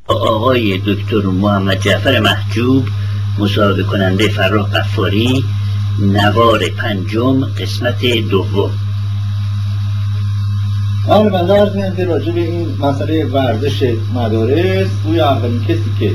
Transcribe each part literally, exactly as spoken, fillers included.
آقای دکتر محمد جعفر محجوب، مصاحبه کننده فرخ غفاری، نوار پنجم، قسمت دوم. آره من درست میگم که راجع به این مسئله ورزش مدارس توی اولین کسی که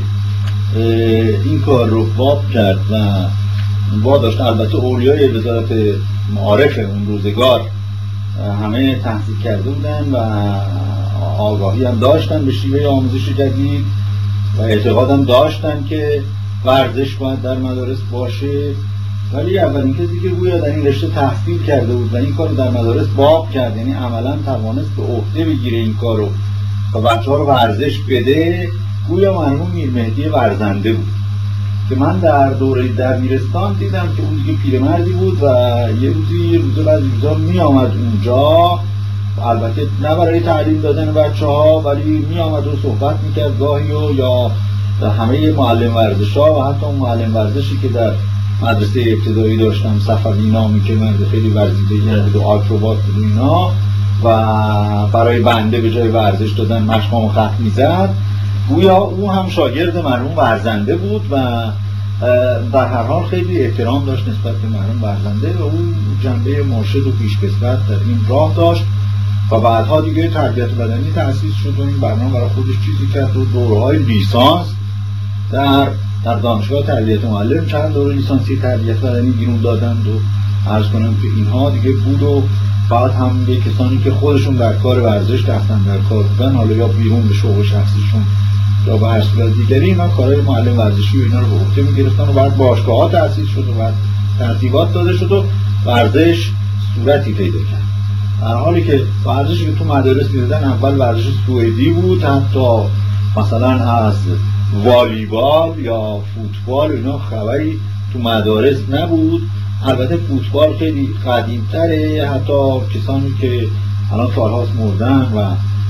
این کار رو باب کرد و واداشت، البته اولیای وزارت معارف اون روزگار همه تحصیل کرده بودن و آگاهی هم داشتن به شیوه آموزش جدید و اعتقاد هم داشتن که ورزش باید در مدارس باشه، ولی اولین کسی که گویا در این رشته تحصیل کرده بود و این کار رو در مدارس باب کرد، یعنی عملا توانست به عهده بگیره این کار رو و بچه‌ها رو ورزش بده، گویا مرحوم میرمهدی ورزنده بود که من در دوره دبیرستان دیدم که اون دیگه پیرمردی بود و یه روزی یه روزه بعد روزا می آمد اونجا، البته نه برای تعلیم دادن بچه ها، ولی می آمد و صحبت می کرد گاهی و یا همه معلم ورزش ها و حتی اون معلم ورزشی که در مدرسه ابتدایی داشتم، صفوی نامی که مرد خیلی ورزیده بود و آکروبات بود اینا، و برای بنده به جای ورزش دادن مشقام و خط می زد، گویا او هم شاگرد مرحوم ورزنده بود و در هر حال خیلی احترام داشت نسبت به مرحوم ورزنده و او جنبه مرشد و پیشکسوت در این راه داشت و بعدها دیگه تربیت بدنی تأسیس شد و این برنامه برای خودش چیزی کرد و دوره‌های لیسانس در در دانشگاه تربیت معلم چند دوره لیسانسی تربیت بدنی بیرون دادند و عرض کنم که اینها دیگه بود و بعد هم به کسانی که خودشون در کار ورزش دستن در کار بودن، حالا یا بیرون به شغل شخصیشون یا به هر صورت دیگری، اینا کارهای معلم ورزشی و اینا رو به عهده می‌گرفتن و بعد باشگاه‌ها تأسیس شد و بعد ترتیبات داده شد و ورزش صورتی پیدا کرد. در حالی که ورزشی که تو مدارس می‌دادن اول ورزش سوئدی بود، حتی مثلا از والیبال یا فوتبال و اینا خبری تو مدارس نبود. البته فوتبال خیلی قدیم‌تره، حتی کسانی که الان سال‌هاست مردن و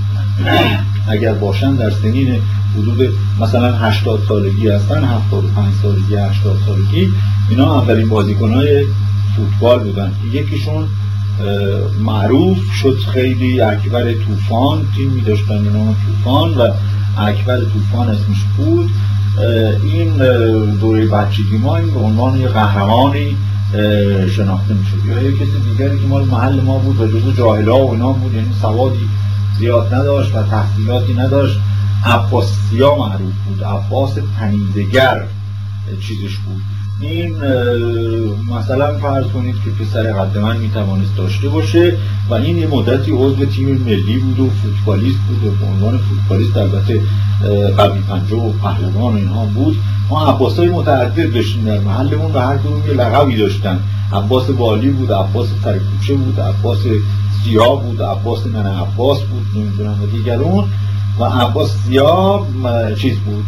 اگر باشن در سنین حدود مثلا هشتاد سالگی هستن، هفتاد و پنج سالگی، هشتاد سالگی، اینا اولین بازیکن‌های فوتبال بودن. یکیشون معروف شد خیلی، اکبر طوفان، تیمی داشتن به نام طوفان و اکبر طوفان اسمش بود. این دوره بچگی ما این به عنوان یه قهرمانی شناخته میشد. یا یک کسی دیگری که مال محل ما بود و جزو جاهلا و اینا بود، یعنی سوادی زیاد نداشت و تحصیلاتی نداشت، عباس سیا معروف بود، عباس پنیدگر چیزش بود. این مثلا فرض کنید که پسر قد من میتوانست داشته باشه و این یه مدتی عضو تیم ملی بود و فوتبالیست بود و به عنوان فوتبالیست البته قوی پنجه و پهلوان اینها بود. ما عباسای متعدد داشتیم در محلمون و هر کدوم یه لقبی داشتن. عباس بالی بود، عباس سرکوچه بود، عباس سیا بود، عباس ننه عباس بود، نمیدونم و دیگرون. و عباس سیا چیز بود،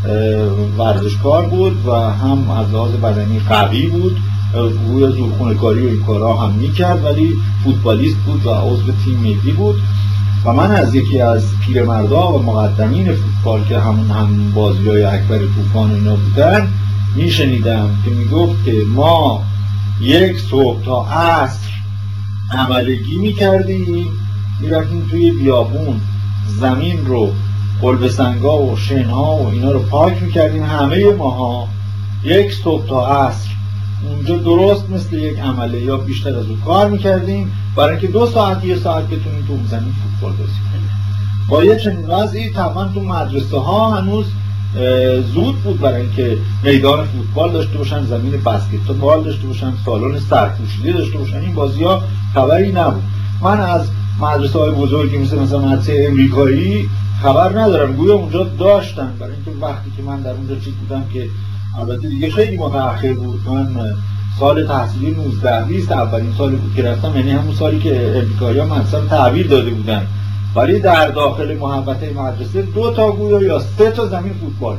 ورزشکار بود و هم از لحاظ بدنی قوی بود، گویا زورخونه کاری و این کارها هم میکرد، ولی فوتبالیست بود و عضو تیم ملی بود. و من از یکی از پیرمردا و مقدمین فوتبال که همون هم بازیای اکبر طوفان اینا بودن میشنیدم که میگفت که ما یک صبح تا عصر عملگی میکردیم، میرفتیم توی بیابون زمین رو قلب سنگا و شنها و اینا رو پاک میکردیم همه ماها، یک صبح تا عصر اونجا درست مثل یک عمله یا بیشتر از اون کار میکردیم برای اینکه دو ساعت یه ساعت بتونیم تو اون زمین فوتبال بازی کنیم. با یه چنین وضعی طبعا تو مدرسه ها هنوز زود بود برای اینکه میدان فوتبال داشته باشن، زمین بسکتبال داشته باشن، سالن سرپوشیده داشته باشن. این بازی ها خبری نبود. من از مدرسه های بزرگی مثل مثلا مدرسه امریکایی خبر ندارم، گویا اونجا داشتن، برای اینکه وقتی که من در اونجا چیز بودم که البته دیگه خیلی متأخر بود، من سال تحصیلی نوزده بیست اولین سالی بود که رفتم، یعنی همون سالی که امریکایی‌ها مدرسه تحویل داده بودن، ولی در داخل محوطه مدرسه دو تا گویا یا سه تا زمین فوتبال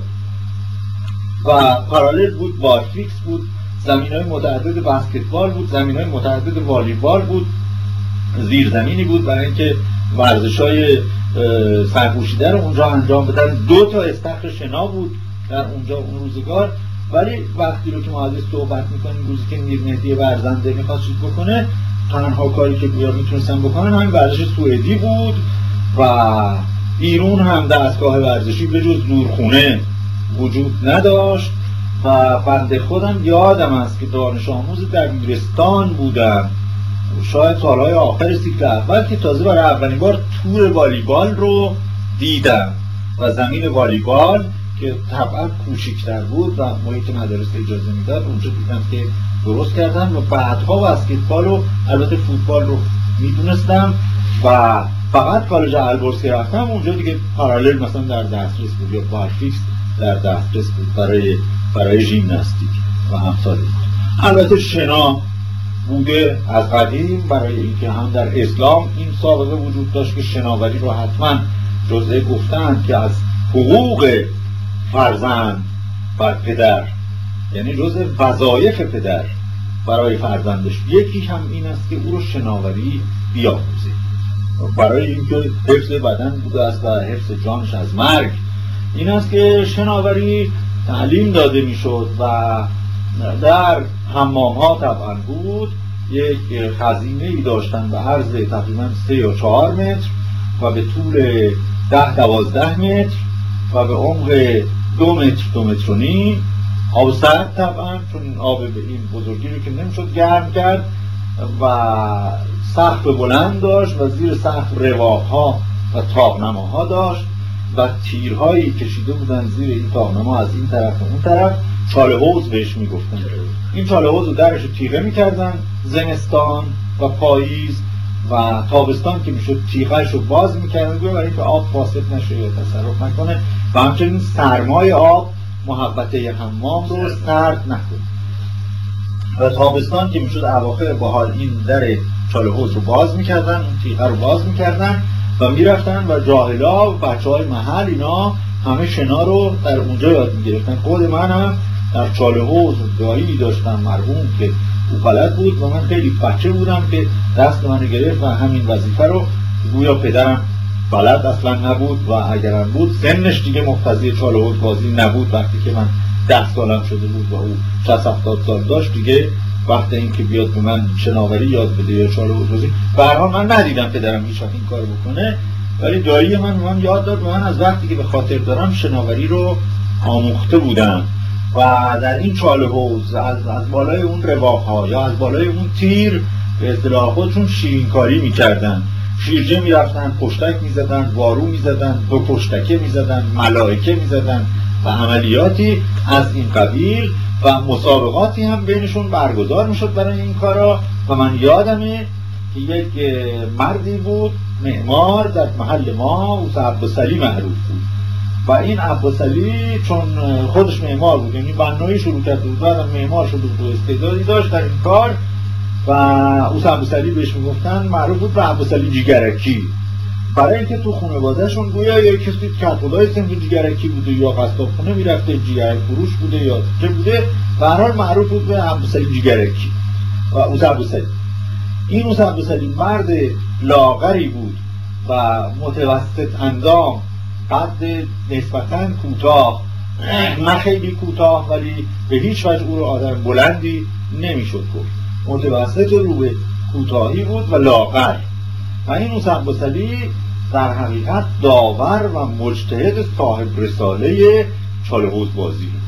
و پارالل بود، بارفیکس بود، زمین‌های متعدد بسکتبال بود، زمین‌های متعدد والیبال بود، زیرزمینی بود برای اینکه ورزش‌های سرپوشیده رو اونجا انجام بدن، دو تا استخر شنا بود در اونجا اون روزگار. ولی وقتی رو که ما ازش صحبت میکنیم، روزی که میرمهدی ورزنده میخواست چیز بکنه، تنها کاری که گویا میتونستن بکنن همین ورزش سوئدی بود و بیرون هم دستگاه ورزشی به جز زورخونه وجود نداشت و بنده خودم یادم است که دانش آموز دبیرستان بودم، شاید سالهای آخر سیکل اول، که تازه برای اولین بار تور والیبال رو دیدم و زمین والیبال که طبعا کوچکتر بود و محیط مدارس اجازه میداد اونجا دیدم که درست کردن و بعدها بسکتبال و البته فوتبال رو میدونستم و فقط کالج البرز که رفتم اونجا دیگه پارالل مثلا در دسترس بود یا بارفیکس در دسترس بود برای برای ژیمناستیک و امثال بود. البته شنا بوده از قدیم، برای اینکه هم در اسلام این سابقه وجود داشت که شناوری رو حتما جزء گفتن که از حقوق فرزند بر پدر، یعنی جزء وظایف پدر برای فرزندش یکی هم این است که او رو شناوری بیاموزه، برای اینکه حفظ بدن بوده است و حفظ جانش از مرگ. این است که شناوری تعلیم داده میشد و در حمام ها طبعا بود، یک خزینه ای داشتن به عرض تقریبا سه یا چهار متر و به طول ده دوازده متر و به عمق دو متر دو متر و نیم. آب سرد طبعا، چون آب به این بزرگی رو که نمیشد گرم کرد و سقف بلند داشت و زیر سقف رواق ها و تاقنماها داشت و تیرهایی کشیده بودن زیر این تاقنما از این طرف و اون طرف، چاله حوض بهش میگفتن. این چاله حوض رو درش رو تیغه میکردن زمستان و پاییز و تابستان که میشد تیغهش رو باز میکردن برای اینکه آب فاسد نشه یا تصرف نکنه و همچنین سرمای آب محبته حمام رو سرد نکنه. و تابستان که میشد اواخر بهار این در چاله حوض رو باز میکردن، اون تیغه رو باز میکردن و میرفتن و جاهلا و بچه های محل اینا همه شنا رو در اونجا یاد میگرفتن. خود من هم در چاله حوض دایی داشتم مرحوم که او بلد بود و من خیلی بچه بودم که دست من گرفت و همین وظیفه رو، گویا پدرم بلد اصلا نبود و اگرم بود سنش دیگه مقتضی چاله حوض بازی نبود. وقتی که من ده سالم شده بود و او شصت هفتاد سال داشت دیگه وقت این که بیاد به من شناوری یاد بده یا چاله حوض بازی، به هر حال من ندیدم پدرم هیچ وقت این کارو بکنه، ولی دایی من من یاد داد. من از وقتی که به خاطر دارم شناوری رو آموخته بودم و در این چاله حوض از از بالای اون رواق‌ها یا از بالای اون تیر به اصطلاح خودشون شیرینکاری می‌کردن. شیرجه می‌رفتن، پشتک می‌زدن، وارو می‌زدن، دو پشتکه می‌زدن، ملائکه می‌زدن و عملیاتی از این قبیل و مسابقاتی هم بینشون برگزار می‌شد برای این کارا. و من یادمه که یک مردی بود معمار در محل ما، او عباسعلی معروف بود و این عباسعلی چون خودش معمار بود، یعنی بنایی شروع کرده بود، بعدم معمار شده بود و استعدادی داشت در این کار و او عباسعلی بهش میگفتن، معروف بود به عباسعلی جیگرکی، برای اینکه تو خانواده‌شون گویا یک کسی کدخدای سمت جیگرکی بوده یا قصابخونه میرفته جیگر فروش بوده یا چه بوده، به هر حال معروف بود به عباسعلی جیگرکی و او عباسعلی. این او عباسعلی مرد لاغری بود و متوسط اندام، قد نسبتاً کوتاه، نه خیلی کوتاه ولی به هیچ وجه او رو آدم بلندی نمیشد گفت، متوسط رو به کوتاهی بود و لاغر. و این او عباسعلی در حقیقت داور و مجتهد صاحب رساله چاله حوض بازی بود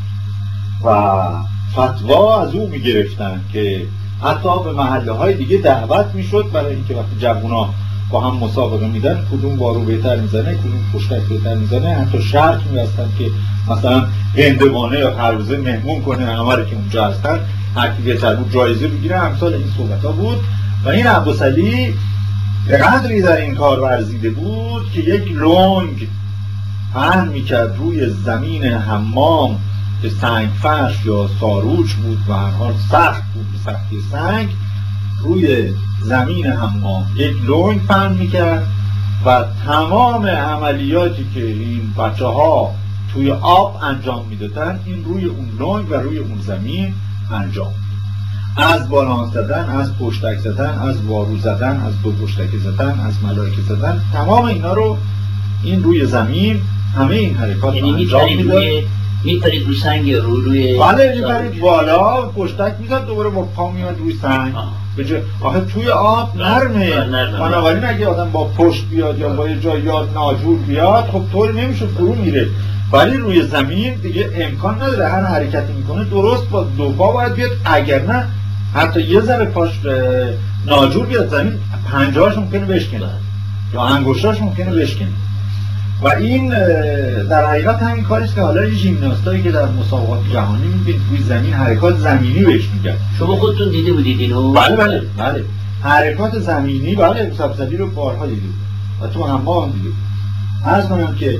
و فتوا از او میگرفتن که حتی به محله های دیگه دعوت میشد برای اینکه وقتی جوونا با هم مسابقه میدن کدوم بارو بهتر میزنه، کدوم پشتک بهتر میزنه، حتی شرط میبستن که مثلا هندوانه یا خربزه مهمون کنه همه رو که اونجا هستن، هر کی بهتر بود جایزه بگیره، امثال این صحبت ها بود. و این عباسعلی به قدری در این کار ورزیده بود که یک لنگ پهن میکرد روی زمین حمام که سنگ فرش یا ساروچ بود و هر حال سخت بود به سختی سنگ، روی زمین حمام یک لنگ پهن میکرد و تمام عملیاتی که این بچه ها توی آب انجام میدادن این روی اون لنگ و روی اون زمین انجام میداد. از بالان زدن، از پشتک زدن، از وارو زدن، از دو پشتک زدن، از ملائکه زدن، تمام اینا رو این روی زمین همه این حرکات یعنی انجام میداد. میپرید رو سنگ یا رو روی بله میپرید بالا پشتک میزد دوباره با پا میاد روی سنگ بجا... آخه توی آب نرمه بنابراین اگه آدم با پشت بیاد یا با یه جای یاد ناجور بیاد خب طوری نمیشه فرو میره، ولی روی زمین دیگه امکان نداره هر حرکتی میکنه درست با دو پا باید بیاد، اگر نه حتی یه ذره پاش ناجور بیاد زمین پنجهاش ممکنه بشکنه یا انگشتاش ممکنه بشکنه. و این در حقیقت همین کاریست که حالا یه ژیمناستایی که در مسابقات جهانی میبینید روی زمین حرکات زمینی بهش میگن. شما خودتون دیده بودید اینو؟ بله بله بله حرکات زمینی بله سبزدی رو بارها دیده بود و تو همه هم دیده بود. عرض کنم که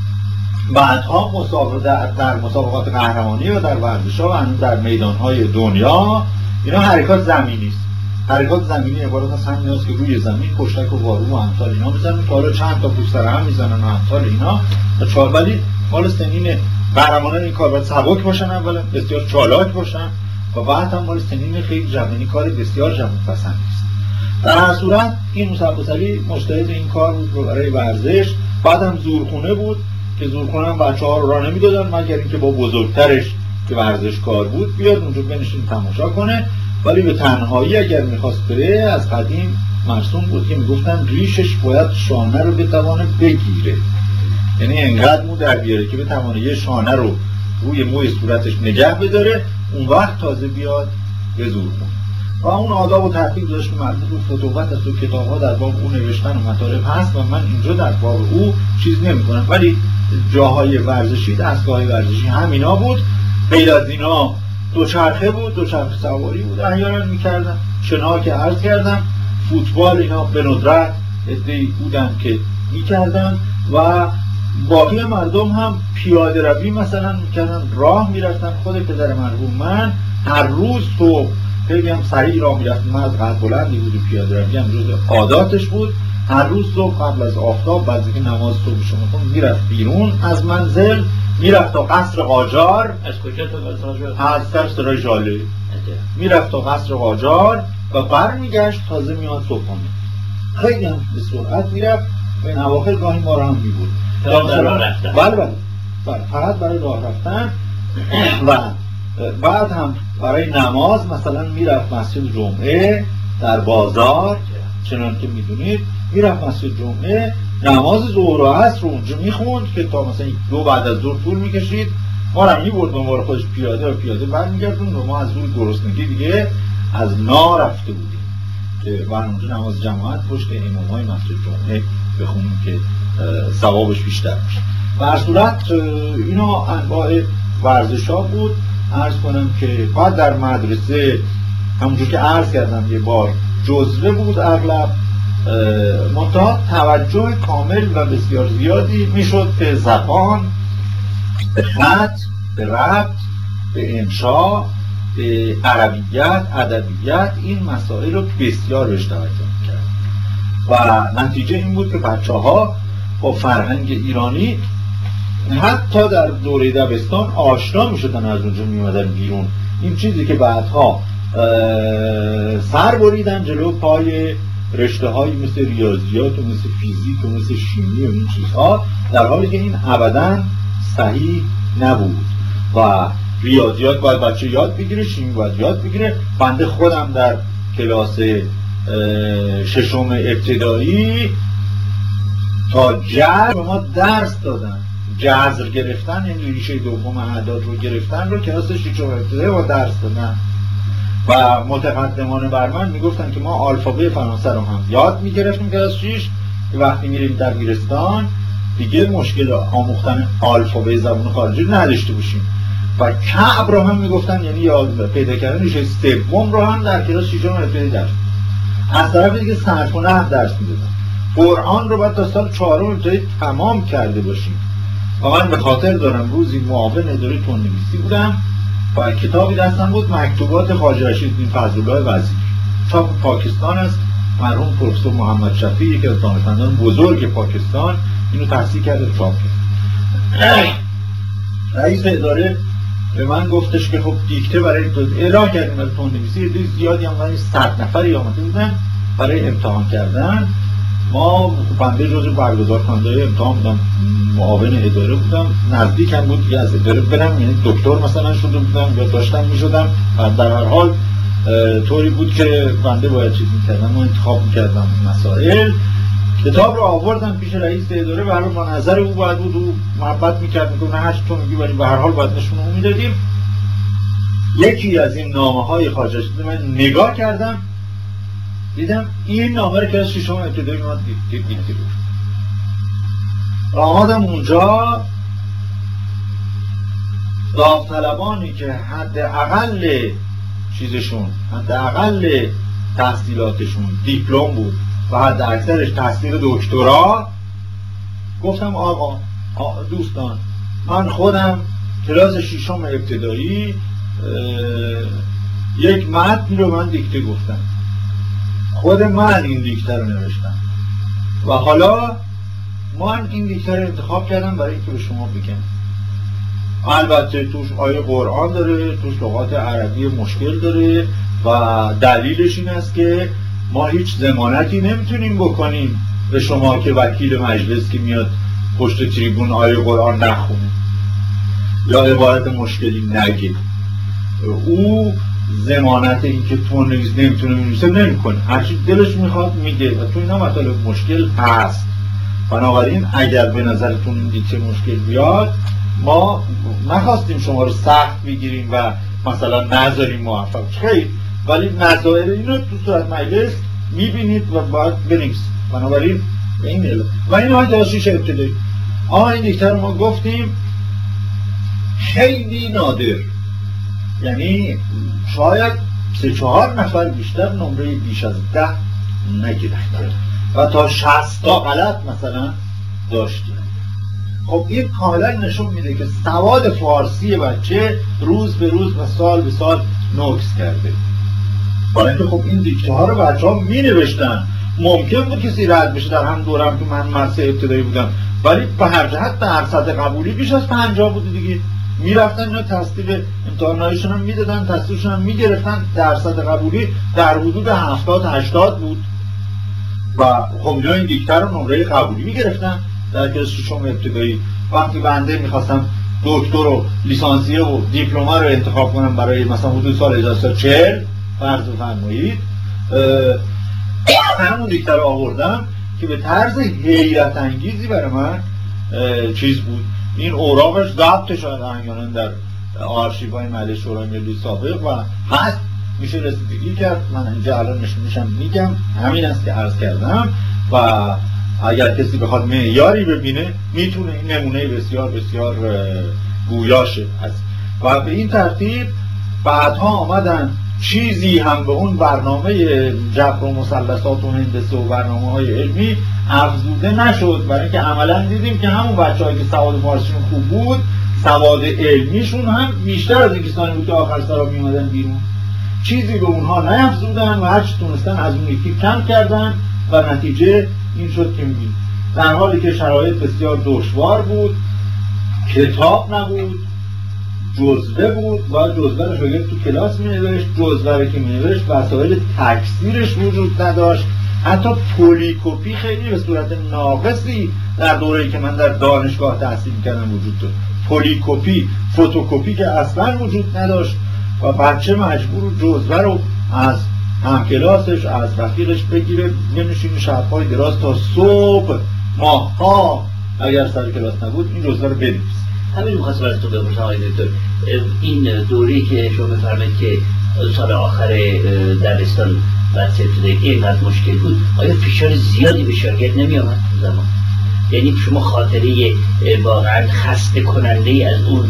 بعدها مسابقات در, در مسابقات قهرمانی و در ورزش‌ها و هنوز در میدان‌های دنیا اینا حرکات زمینی است. حرکات زمینی عبارت از همین است که روی زمین پشتک و وارو و امثال اینا میزنن که حالا چند تا پوست سر هم میزنن و امثال اینا تا چهار، ولی مال سنین قهرمانان این کار باید سبک باشن، اولا بسیار چالاک باشن و بعد هم مال سنین خیلی جوانی کار بسیار جوان پسند است. در هر صورت این موسی بوسعلی مجتهد این کار بود برای ورزش. بعدم زورخونه بود که زورخونه هم بچه‌ها رو راه نمیدادن مگر اینکه با بزرگترش که ورزشکار بود بیاد اونجا بنشین تماشا کنه، ولی به تنهایی اگر میخواست بره از قدیم مرسوم بود که میگفتن ریشش باید شانه رو بتوانه بگیره، یعنی انقدر مو در بیاره که بتوانه یه شانه رو روی موی صورتش نگه بداره، اون وقت تازه بیاد به زورخونه. و اون آداب و ترتیب داشت که مربوط به فتوحات است و کتاب‌ها در باب او نوشتن و مطالب هست و من اینجا در باب او چیز نمی‌کنم، ولی جاهای ورزشی دستگاه‌های ورزشی همینا بود. غیر از اینا دوچرخه بود، دوچرخه سواری بود احیانا می‌کردن، شنا که عرض کردم، فوتبال اینا به ندرت عده‌ای بودن که می‌کردن و باقی مردم هم پیاده روی مثلا می‌کردن، راه می‌رفتن. خود پدر مرحوم من هر روز صبح خیلی هم سریع راه میرفت، من از قد بلندی بود و پیاده روی هم جز عاداتش بود. هر روز صبح قبل از آفتاب بعد از اینکه نماز صبح شما خون میرفت بیرون از منزل، میرفت تا قصر قاجار. از کجا تا قصر قاجار؟ از سر سرای ژاله میرفت تا قصر قاجار و برمیگشت تازه میاد صبحانه. خیلی هم به سرعت میرفت و این اواخر گاهی ما رو هم میبود. بله بله بله فقط برای راه رفتن و بعد هم برای نماز مثلا میرفت مسجد جمعه در بازار، چنان که میدونید میرفت مسجد جمعه نماز ظهر و عصر رو اونجا میخوند که تا مثلا دو بعد از ظهر طول میکشید، ما رو میبرد دنبال خودش پیاده و پیاده برمیگردون و ما از روی گرسنگی دیگه از نا رفته بودیم که بر اونجا نماز جماعت پشت امامای مسجد جمعه بخونیم که ثوابش بیشتر باشه. به هر صورت اینا انواع ورزش ها بود. عرض کنم که بعد در مدرسه همونجور که عرض کردم یه بار جزوه بود اغلب، منتها توجه کامل و بسیار زیادی میشد به زبان، به خط، به ربط، به انشا، به عربیت، ادبیت، این مسائل رو بسیار بهش توجه میکرد و نتیجه این بود که بچه ها با فرهنگ ایرانی حتی در دوره دبستان آشنا میشدن، از اونجا میومدن بیرون. این چیزی که بعدها سر بریدن جلو پای رشته هایی مثل ریاضیات و مثل فیزیک و مثل شیمی و این چیزها، در حالی که این ابداً صحیح نبود و ریاضیات باید بچه یاد بگیره، شیمی باید یاد بگیره. بنده خودم در کلاس ششم ابتدایی تا جذر ما درس دادن، جذر گرفتن یعنی ریشه دوم اعداد رو گرفتن رو کلاس ششم ابتدایی با درس دادن و متقدمانه بر من میگفتن که ما آلفابet فرانسه رو هم یاد میگرفتیم کلاس شش که وقتی میریم دبیرستان دیگه مشکل آموختن آلفابet زبان خارجی نداشته باشیم و کعب رو هم میگفتن، یعنی یاد پیدا کردن ریشه سوم رو هم در کلاس ششم ابتدایی درس. از طرف دیگه صرف و نحو درس میدادن. قرآن رو بعد تا سال چهارم ابتدایی تمام کرده باشیم و من به خاطر دارم روزی معاون اداره تندنویسی بودم و کتابی دستم بود، مکتوبات خواجه رشیدالدین فضل‌الله وزیر، چاپ پاکستان است. مرحوم پروفسور محمد شفیع یکی از دانشمندان بزرگ پاکستان اینو تحصیل کرده و چاپ کرد. رئیس اداره به من گفتش که خب دیکته برای اعلام کردیم برای تندنویسی، عده زیادی هم برای صد نفری آمده بودن برای امتحان کردن ما بنده جزو برگزار کننده امتحان بودم، معاون اداره بودم، نزدیکم بود که از اداره برم، یعنی دکتر مثلا شده بودم یا داشتم میشدم و در هر حال طوری بود که بنده باید چیز میکردم، ما انتخاب میکردم مسائل. کتاب رو آوردم پیش رئیس اداره و هر با نظر او باید بود، او محبت میکرد میگفت نه هرچی تو میگی ولی به هر حال باید نشونه او میدادیم. یکی از این نامه های خواجه رشید من نگاه کردم دیدم این نامه رو که از ششم ابتدایی ما دیکته بود. آمدم اونجا داوطلبانی که حد اقل چیزشون، حد اقل تحصیلاتشون دیپلم بود و حد اکثرش تحصیل دکترا، گفتم آقا دوستان من خودم کلاس ششم ابتدایی یک متن رو من دیکته گفتم، خود من این دیکته رو نوشتم و حالا من این دیکته رو انتخاب کردم برای اینکه به شما بگم. البته توش آیه قرآن داره، توش لغات عربی مشکل داره و دلیلش این است که ما هیچ ضمانتی نمیتونیم بکنیم به شما که وکیل مجلس که میاد پشت تریبون آیه قرآن نخونه یا عبارت مشکلی نگه، او ضمانت این که تو نویس نمیتونه بنویسه نمیکنه، هرچی دلش میخواد میگه و تو اینا مطالب مشکل هست. بنابراین اگر به نظرتون این دیکته مشکل بیاد ما نخواستیم شما رو سخت بگیریم و مثلا نذاریم موفق خیر، ولی مسائل اینو تو صورت مجلس میبینید و باید بنویسید. بنابراین این علم و این های داشتیش ابتدایی آه این دیکته رو ما گفتیم خیلی نادر، یعنی شاید سه چهار نفر بیشتر نمره بیش از ده نگرفتن و تا شصت تا غلط مثلا داشتیم. خب این کاملا نشون میده که سواد فارسی بچه روز به روز و سال به سال نقص کرده. برای اینکه خب این دیکته ها رو بچه ها می نوشتن، ممکن بود کسی رد بشه، در هم دورم که من مدرسه ابتدایی بودم ولی به هر جهت درصد قبولی بیش از پنجاه بود دیگه، میرفتن اینا تصدیق امتحانایشون هم میدادن، تصدیقشون هم میگرفتن، درصد قبولی در حدود هفتاد هشتاد بود و خب اینا این دیکته رو نمره قبولی میگرفتن در کلاس ششم ابتدایی. وقتی بنده میخواستم دکتر و لیسانسیه و دیپلمه رو انتخاب کنم برای مثلا حدود سال هزار و سیصد و چهل فرض فرمایید، همون دیکته رو آوردم که به طرز حیرت انگیزی برای من چیز بود، این اوراقش ضبط شاید احیانا در آرشیوهای مجلس شورای ملی سابق و هست میشه رسیدگی کرد. من اینجا الان نشونشم میگم، همین است که عرض کردم و اگر کسی بخواد معیاری ببینه میتونه این نمونه بسیار بسیار گویاشه هست. و به این ترتیب بعدها آمدن چیزی هم به اون برنامه جبر و مثلثات و هندسه و برنامه های علمی افزوده نشد، برای اینکه عملا دیدیم که همون بچه‌هایی که سواد فارسیشون خوب بود سواد علمیشون هم بیشتر از این کسانی بود که آخر سرا میومدن بیرون، چیزی به اونها نیفزودن و هرچی تونستن از اون یکی کم کردن و نتیجه این شد که می‌بینید در حالی که شرایط بسیار دشوار بود، کتاب نبود، جزوه بود و جزوه رو شاگرد تو کلاس می‌نوشت، جزوه رو که می‌نوشت وسایل تکثیرش وجود نداشت، حتی پلیکوپی خیلی به صورت ناقصی در دوره‌ای که من در دانشگاه تحصیل کردم وجود داشت، پلیکوپی، فتوکوپی که اصلا وجود نداشت و بچه مجبور جزوه رو از همکلاسش از رفیقش بگیره بنشینه شب‌های دراز تا صبح ماه‌ها اگر سر کلاس نبود این جزوه رو بنویسه. همین می‌خواستم از تو بپرسم آقای دکتر، این دوری که شما بفرمایید که سال آخر دبستان مدرسه ابتدایی اینقدر مشکل بود، آیا فشار زیادی به شاگرد نمی‌آمد تو زمان؟ یعنی شما خاطره واقعا خسته کننده ای از اون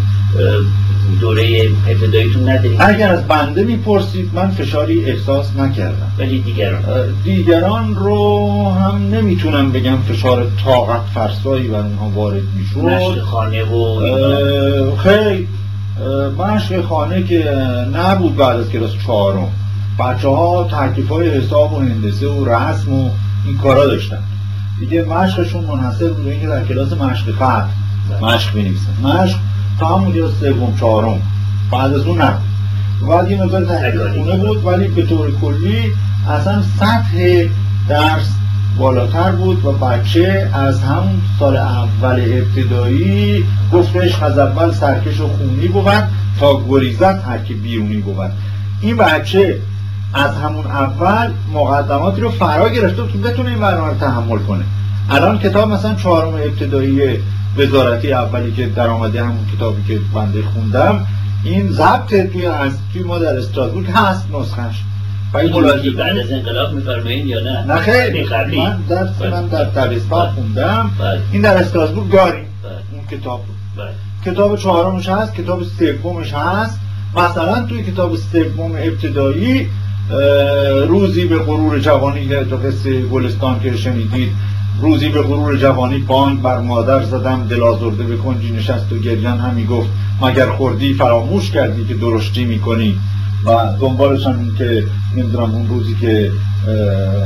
دوره ابتداییتون ندارید؟ اگر از بنده میپرسید من فشاری احساس نکردم، ولی دیگران دیگران رو هم نمیتونم بگم فشار طاقت فرسایی بر اونها وارد میشد. مشق خانه و خیلی مشق خانه که نبود بعد از کلاس چهارم، بچه ها ترکیب های حساب و هندسه و رسم و این کارا داشتن دیگه، مشقشون منحصر بود اینکه در کلاس مشق خط مشق بنویسن، مشق تا همون کلاس سوم چهارم، بعد از اون نبود. بعد یه مقدار تحقیق خونه بود ولی به طور کلی اصلا سطح درس بالاتر بود و بچه از همون سال اول ابتدایی گفتش از اول سرکش و خونی بود تا گریزت هر که بیرونی بود. این بچه از همون اول مقدماتی رو فرا گرفته که بتونه این برنامه رو تحمل کنه. الان کتاب مثلا چهارم ابتدایی وزارتی اولی که در آمده همون کتابی که بنده خوندم این ضبط توی از توی ما در استراسبورگ هست نسخش. و این ملاحظه بعد از انقلاب می‌فرمایید یا نه؟ نه خیلی قبلی. من در من در دبستان خوندم. این در استراسبورگ داریم. اون کتاب رو. کتاب چهارمش هست، کتاب سومش هست. مثلا توی کتاب سوم ابتدایی روزی به غرور جوانی تو قصه گلستان که شنیدید، روزی به غرور جوانی بانگ بر مادر زدم دل آزرده به کنجی نشست و گریان همی گفت مگر خوردی فراموش کردی که درشتی میکنی. و دنبالش هم این که نمیدونم اون روزی که اه اه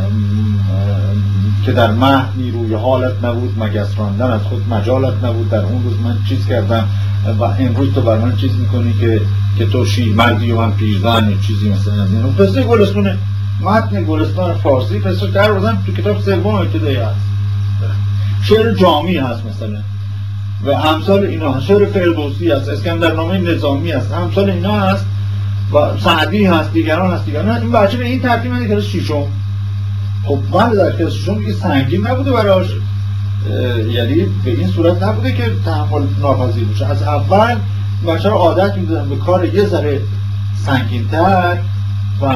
که در مهد نیروی حالت نبود مگس راندن از خود مجالت نبود، در اون روز من چیز کردم و امروز تو بر من چیز میکنی که که تو شیر مردی و من پیرزن یا چیزی مثلا از این. قصه گلستونه متن گلستان فارسی قصه در روزم تو کتاب سوم ابتدایی هست. شعر جامی هست مثلا و امثال اینا، شعر فردوسی هست، اسکندرنامه نظامی هست، امثال اینا هست و سعدی هست، دیگران هست دیگران. این بچه به این ترتیب من کلاس ششم. خب من در کلاس ششم که سنگین نبوده براش، یعنی به این صورت نبوده که تحمل ناپذیر باشه. از اول بچه رو عادت می‌دادن به کار یه ذره سنگین‌تر و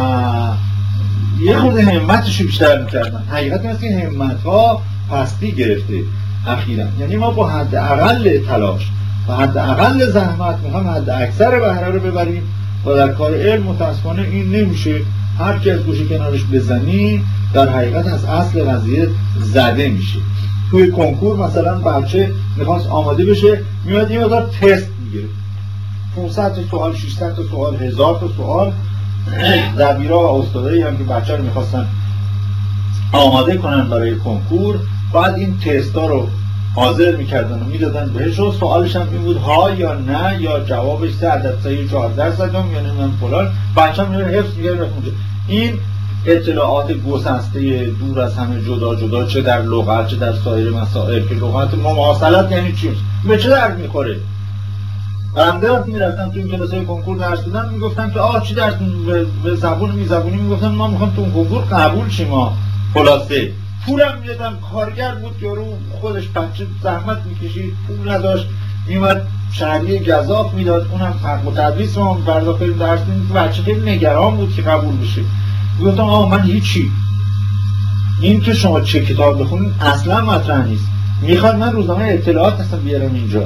یه خورده همتش رو بیشتر می‌کردن. حقیقت این است که همت‌ها پستی گرفته اخیراً. یعنی ما با حد اقل تلاش و حد اقل زحمت می‌خوایم حد اکثر بهره رو ببریم و در کار علم متأسفانه این نمیشه. هر کی از گوشه کنارش بزنی در حقیقت از اصل قضیه زده میشه. توی کنکور مثلا بچه میخواست آماده بشه میاد یه مقدار تست میگیره، پانصد تا سوال، ششصد تا سوال، هزار تا سوال. دبیرا و استادایی هم که بچه رو میخواستن آماده کنن برای کنکور بعد این تستا رو حاضر میکردن و میدادن بهش و سوالش هم این بود ها یا نه یا جوابش سه عدد سه چهار درصد هم یا نمیدونم فلان. بچه هم حفظ میگه. این اطلاعات گسسته دور از همه جدا جدا چه در لغت چه در سایر مسائل که لغت مماثلت یعنی چی به چه درد میخوره. بنده وقتی میرفتم تو این کلاسای کنکور درس دادم میگفتم که آه چی درس به زبون می زبونی میگفتم ما میخوام تو اون کنکور قبول شیم. ما خلاصه پولم میدادم، کارگر بود یارو خودش بچه زحمت میکشید پول نداشت میومد شهریه گزاف میداد، اونم حق و تدریس ما برداخت کنیم درس دادیم. بچه خیلی نگران بود که قبول بشه. گفتم آه من هیچی، این که شما چه کتاب بخونید اصلا مطرح نیست. میخواد من روزنامه اطلاعات اصلا بیارم اینجا.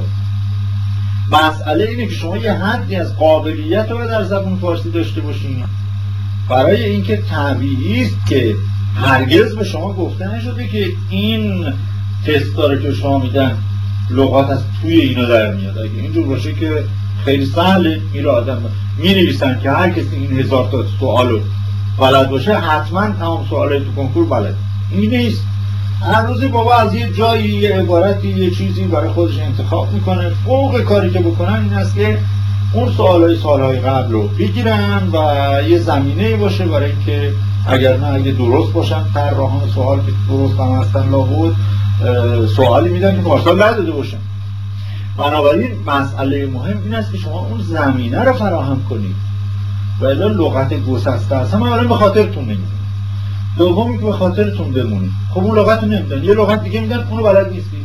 مسئله اینه که شما یه حدی از قابلیت رو در زبان فارسی داشته باشین. برای اینکه طبیعی است که هرگز به شما گفته نشده که این تستا رو که شما میدن لغات از توی اینا در میاد. اگه اینجور باشه که خیلی سهله، میره آدم مینویسن که هر کسی این هزار تا سوالو بلد باشه حتما تمام سوالای تو کنکور بلد. این نیست. هر روز بابا از یه جایی یه عبارتی یه چیزی برای خودش انتخاب میکنه. فوق کاری که بکنن این است که اون سوالای سالهای قبل رو بگیرن و یه زمینه باشه برای اینکه اگر نه اگه درست باشن طراحان سوال که درست هم هستن لابد سوالی میدن که پارسال نداده باشن. بنابراین مسئله مهم این است که شما اون زمینه رو فراهم کنید و الا لغت گسسته است. من الان به خاطرتون نمیدونم. دومی که به خاطرتون بمونید. خب اون لغت رو نمیدن، یه لغت دیگه میدن اونو بلد نیستی.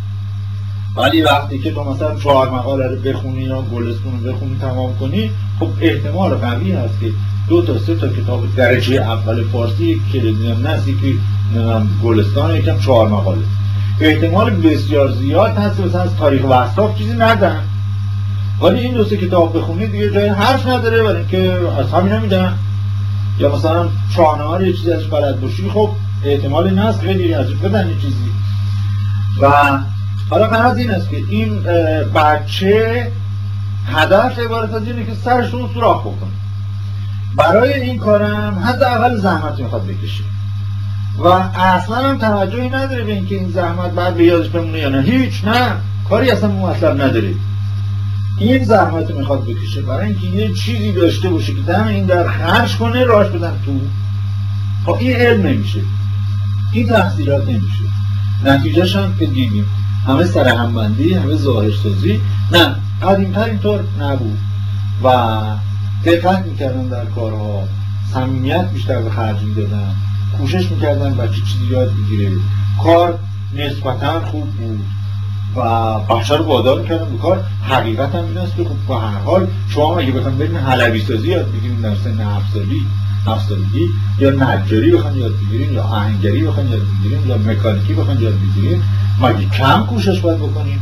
ولی وقتی که تو مثلا چهار مقاله رو بخونی یا گلستون رو بخونی تمام کنی، خب احتمال قوی هست که دو تا سه تا کتاب درجه اول فارسی که دیدم نزدیک که گلستان یکم چهار مقاله احتمال بسیار زیاد هست مثلا از تاریخ و اصحاب چیزی ندن. ولی این دو سه کتاب بخونی دیگه جای حرف نداره برای اینکه از همین نمیدن. یا مثلا شاهنامه یه چیزی ازش بلد باشی خب احتمال نست خیلی ازش بدن یه چیزی. و حالا قرار این است که این بچه هدف عبارت از اینه که سرشون سوراخ بکنه. برای این کارم حداقل زحمت میخواد بکشه و اصلا هم توجهی نداره به اینکه این زحمت بعد به یادش بمونه یا نه. هیچ، نه کاری اصلا اون مطلب نداره. این زحمت میخواد بکشه برای اینکه یه چیزی داشته باشه که دم این در خرج کنه راش بدن تو. خب این علم نمیشه. این تحصیلات نمیشه. نتیجهش هم که دیدیم همه سرهمبندی، همه ظاهرسازی. نه، قدیم‌تر اینطور نبود و دقت میکردن در کارها، صمیمیت بیشتر به خرج میدادن، کوشش میکردن بچه چیزی یاد بگیره، کار نسبتاً خوب بود و بچه رو وادار میکردن به کار. حقیقت هم ایناست که خب به هر حال شما اگه بخواید برین حلبی سازی یاد بگیرین در سن هفت سالی هفت سالگی، یا نجاری بخواید یاد بگیرین، یا آهنگری بخواید یاد بگیرین، یا مکانیکی بخواید یاد بگیرین، مگه کم کوشش باید بکنین؟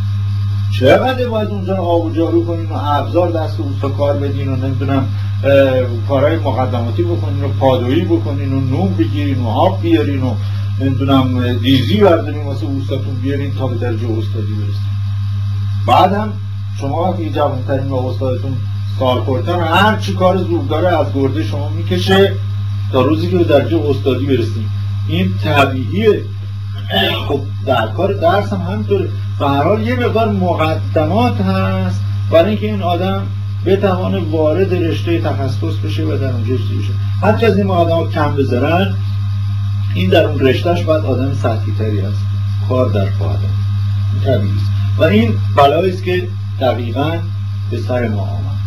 چقدر باید اونجا آب و جارو کنین و ابزار دست اوستا کار بدین و نمیدونم کارهای مقدماتی بکنین و پادویی بکنین و نون بگیرین و آب بیارین و نمیدونم دیزی بردارین واسه اوستاتون بیارین تا به درجه استادی برسین. بعد هم شما وقتی جوانترین و استادتون سالخوردتر، هر چی کار زور داره از گرده شما میکشه تا روزی که به درجه استادی برسین. این طبیعیه. خب در کار درس هم همینطوره. به هر حال یه مقدار مقدمات هست برای اینکه این آدم بتوانه وارد رشته تخصص بشه و در اونجا چیزی بشه. هرچی از این مقدمات کم بذارن، این در اون رشتهش باید آدم سطحی تری هست. کار در پا آدم این طبیعی است و این بلایی است که دقیقاً به سر ما آمد.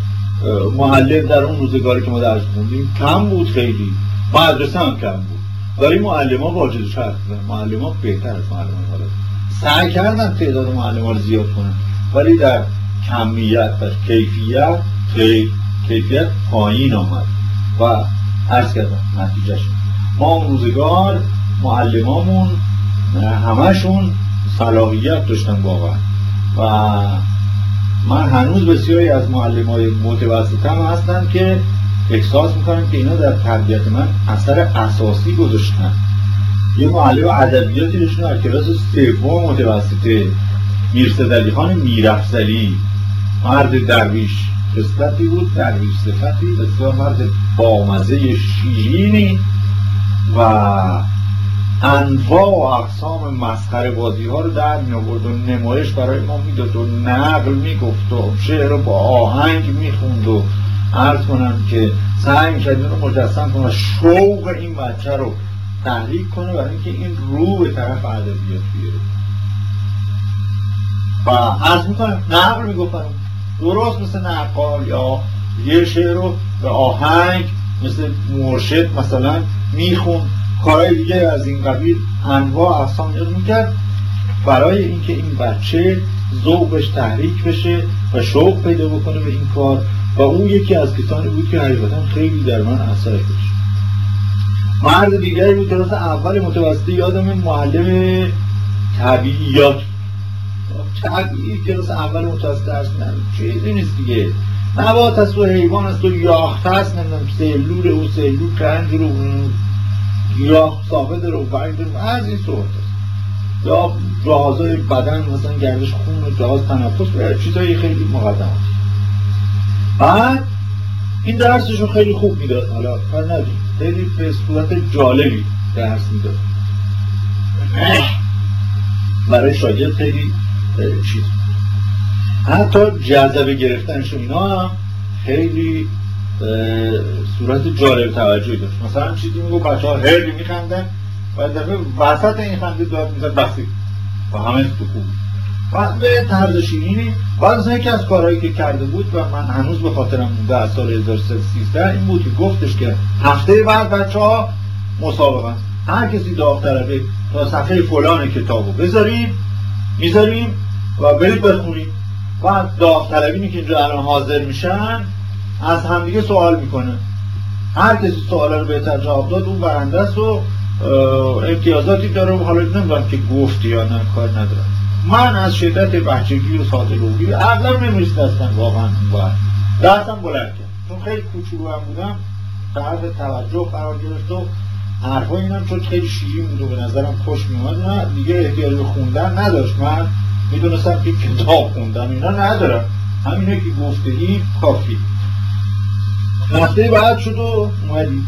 معلم در اون روزگاری که ما درس خوندیم کم بود، خیلی مدرسه هم کم بود، ولی معلم ها واجد شرط بودن. معلم ها بهتر از معلم ها حالا سعی کردن تعداد معلم ها رو زیاد کنن، ولی در کمیت و کیفیت خیلی کیفیت پایین آمد و عرض کردم نتیجه شد. ما اون روزگار معلمامون همشون صلاحیت داشتن واقعا و من هنوز بسیاری از معلمای متوسط هم هستن که احساس میکنم که اینا در تربیت من اثر اساسی گذاشتن. یه معلم ادبیاتی داشتن در کلاس سوم متوسطه، میرصد علی خان میرافضلی، مرد درویش خصلتی بود، درویش صفتی، بسیار مرد بامزه شیرینی و انواع و اقسام مسخره بازی ها رو در می آورد و نمایش برای ما میداد و نقل میگفت و شعر رو با آهنگ میخوند و عرض کنم که سعی میکرد این رو مجسم کنه و شوق این بچه رو تحریک کنه برای اینکه این رو به طرف ادبیات بیاره و عرض میکنم نقل میگفتن درست مثل نقال یا یه شعر رو به آهنگ مثل مرشد مثلا میخوند، کارهای دیگه از این قبیل انواع اقسام یاد میکرد برای اینکه این بچه ذوقش تحریک بشه و شوق پیدا بکنه به این کار. و اون یکی از کسانی بود که حقیقتا خیلی در من اثر داشت. مرد دیگری بود کلاس اول متوسطه، یادم معلم طبیعیات طبیعی کلاس اول متوسطه درس میدن، چیزی نیست دیگه، نبات هست و حیوان هست و یاخت هست، نمیدونم سلوله و سلول کنج رو یا ثابت رو برد رو از این صورت هست، یا جهازهای بدن مثلا گردش خون و جهاز تنفس و چیزهای خیلی مقدمات. بعد این درسش رو خیلی خوب میداد، حالا کار نداریم، خیلی به صورت جالبی درس میداد، برای شاگرد خیلی چیز، حتی جذبه گرفتنش و اینا هم خیلی صورت جالب توجهی داشت. مثلا چیزی میگو بچه ها هردی میخندن و دفعه وسط این خنده داد میزد بسید و همه سکوت. بعد به طرز شیرینی بعد مثلا یکی از کارهایی که کرده بود و من هنوز به خاطرم مونده از سال هزار و سیصد و سیزده این بود که گفتش که هفته بعد بچه ها مسابقه است، هر کسی داوطلبه تا صفحه فلان کتابو بذاریم میذاریم و برید بخونیم. بعد داوطلبینی که اینجا الان حاضر میشن از همدیگه سوال میکنه، هر کسی سوالا رو بهتر جواب داد اون برنده است و امتیازاتی داره و حالا نمیدونم که گفتی یا نه کار ندارم. من از شدت بچگی و ساده‌لوحی عقلم نمی‌رسید واقعا اون وقت درسم بلند کرد، چون خیلی کوچولو هم بودم طرف توجه قرار گرفت و حرفای اینم چون خیلی شیرین بود و به نظرم خوش میومد نه دیگه احتیاج به خوندن نداشت. من میدونستم که کتاب خوندن اینا ندارم، همینه که گفتگی کافی. هفته بعد شد و اومدی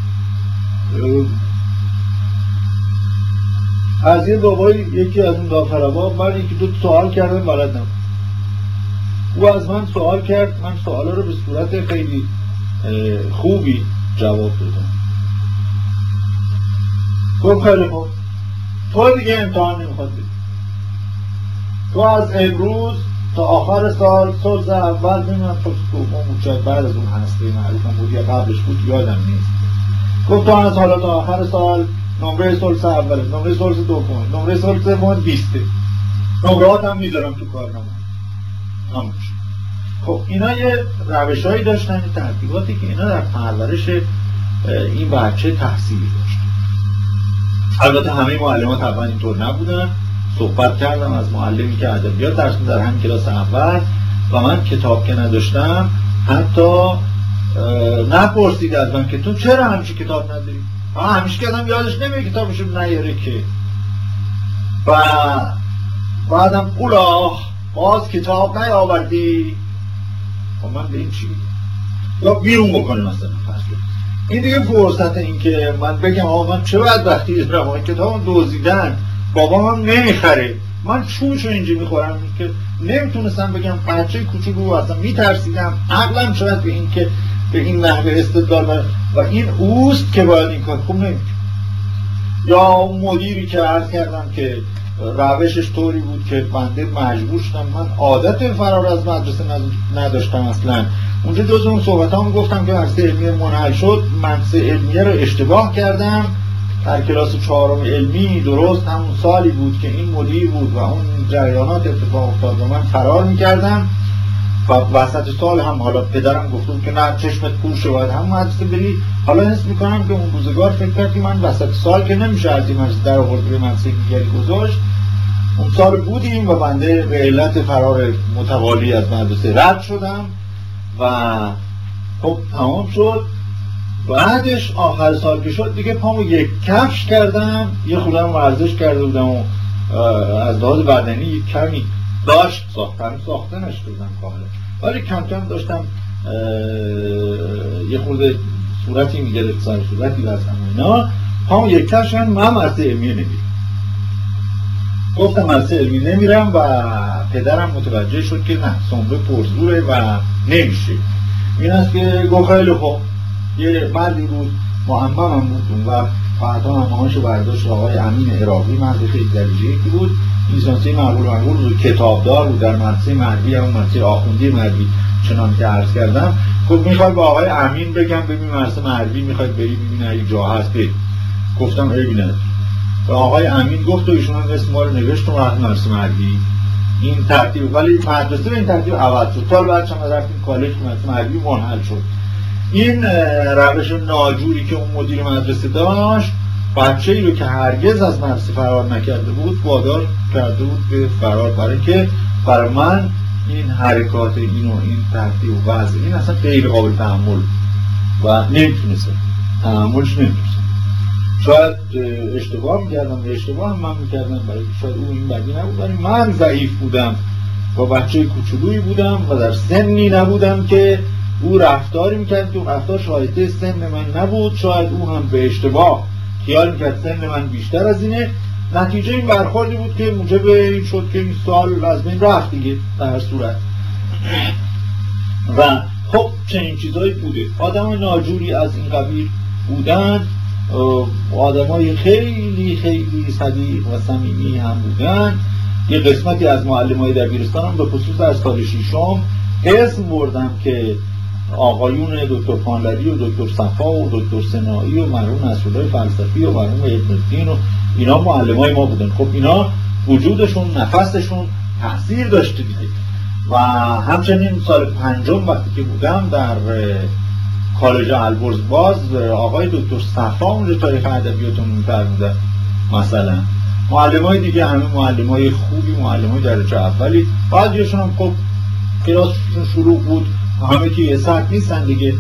از یه بابایی یکی از اون داوطلبا من یکی دو سوال کردم بلد نبود، او از من سوال کرد، من سوالا رو به صورت خیلی خوبی جواب دادم. گفت خیلی خوب، تو دیگه امتحان نمیخواد بدی، تو از امروز تا آخر سال سلس اول نمیدونم سلس دوم بود، شاید بعد از اون هسته معروفم بود یا قبلش بود یادم نیست. گفت تو از حالا تا آخر سال نمره سلس اوله، نمره سلس دومه، نمره سلس سوم بیسته، نمرات هم میذارم تو کارنامه. همونش. خب اینا یه روشایی داشتن، یه ترتیباتی که اینا در پرورش این بچه تحصیلی داشت. البته همه معلمات طبعا اینطور نبودن. صحبت کردم از معلمی که ادبیات درس می‌داد در همین کلاس اول و من کتاب که نداشتم حتی نپرسید از من که تو چرا همیشه کتاب نداری؟ آه همیشه که آدم یادش نمیاد کتابشو نیاره که. و بعدم اولا باز کتاب نیاوردی. خب من به این چی میگم؟ یا بیرون بکنه مثلا فصل. این دیگه فرصت این که من بگم آقا من چه بدبختی دارم، این کتابم دزدیدن، بابام هم نمیخره، من چوشو اینجا میخورم که نمیتونستم بگم. بچه کوچولو اصلا میترسیدم، عقلم شاید به این که به این نحوه استدلال و این اوست که باید این کار خوب نمیتونه. یا مدیری که عرض کردم که روشش طوری بود که بنده مجبور شدم، من عادت فرار از مدرسه نداشتم اصلا. اونجا جز اون صحبت هم گفتم که مدرسه علمیه منحل شد، مدرسه علمیه رو اشتباه کردم. در کلاس چهارم علمی درست همون سالی بود که این مدیر بود و اون جریانات اتفاق افتاد و من فرار میکردم و وسط سال هم حالا پدرم گفتم که نه چشمت کور شد باید هم مدرسه بری. حالا حس میکنم که اون روزگار فکر کرد که من وسط سال که نمیشه از این مدرسه در آورد به مدرسه دیگری گذاشت. اون سال بودیم و بنده به علت فرار متوالی از مدرسه رد شدم و خب تمام شد. بعدش آخر سال که شد دیگه پامو یک کفش کردم، یه خودم ورزش کرده بودم و از لحاظ بدنی یک کمی داشت ساختن ساخته نشدم کاملا، ولی کم کم داشتم یه خورده صورتی میگرفت، سر صورتی بستم و اینا. پامو یک کفش کردم، من مدرسه علمیه نمیرم. گفتم مدرسه علمی نمیرم و پدرم متوجه شد که نه سنبه پرزوره و نمیشه. این است که گفت خیلی خوب. یه مردی بود معمم هم بود اون وقت، بعدا هم همانشو برداشت آقای امین عراقی، مرد خیلی درجه‌ای که بود، لیسانسی مقبول مقبول بود، کتابدار بود در مدرسه مردی، هم مدرسه آخوندی مردی چنان که عرض کردم. گفت میخوای با آقای امین بگم ببین مدرسه مردی میخواید بری ببین اگه جا هست برید. گفتم عیبی نداره. و آقای امین گفت و ایشون هم اسم ما رو نوشت و رفتیم مدرسه مردی. این ترتیب، ولی مدرسه به این ترتیب عوض شد. سال بعدش هم رفتیم کالج که مدرسه مردی منحل شد. این روش ناجوری که اون مدیر مدرسه داشت، بچه‌ای رو که هرگز از مدرسه فرار نکرده بود وادار کرده بود به فرار، برای که برای من این حرکات این و این ترتیب و وضع این اصلا غیر قابل تحمل و نمیتونستم تحملش نمیتونستم. شاید اشتباه میکردم و اشتباه هم من میکردم، برای شاید اون این بدی نبود، ولی من ضعیف بودم و بچه کوچولویی بودم و در سنی نبودم که او رفتاری میکرد که اون رفتار شایسته سن من نبود. شاید او هم به اشتباه خیال میکرد سن من بیشتر از اینه. نتیجه این برخوردی بود که موجب این شد که این سال از بین رفت دیگه در صورت. و خب چنین چیزایی بوده. آدم ناجوری از این قبیل بودن، آدمای خیلی خیلی صدیق و صمیمی هم بودن. یه قسمتی از معلمای دبیرستان هم به خصوص از سال ششم اسم بردم که آقایون دکتر خانلری و دکتر صفا و دکتر سنایی و مرحوم نصرالله فلسفی و مرحوم ابن الدین و اینا معلمای ما بودن. خب اینا وجودشون نفسشون تاثیر داشته دیگه. و همچنین سال پنجم وقتی که بودم در کالج البرز باز آقای دکتر صفا اونجا تاریخ ادبیاتمون می‌فرمودن مثلا. معلمای دیگه همه معلمای خوبی، معلمای درجه اولی، بعضیشون هم خب کلاسشون شروع بود، همه که یه ساعت نیستن دیگه.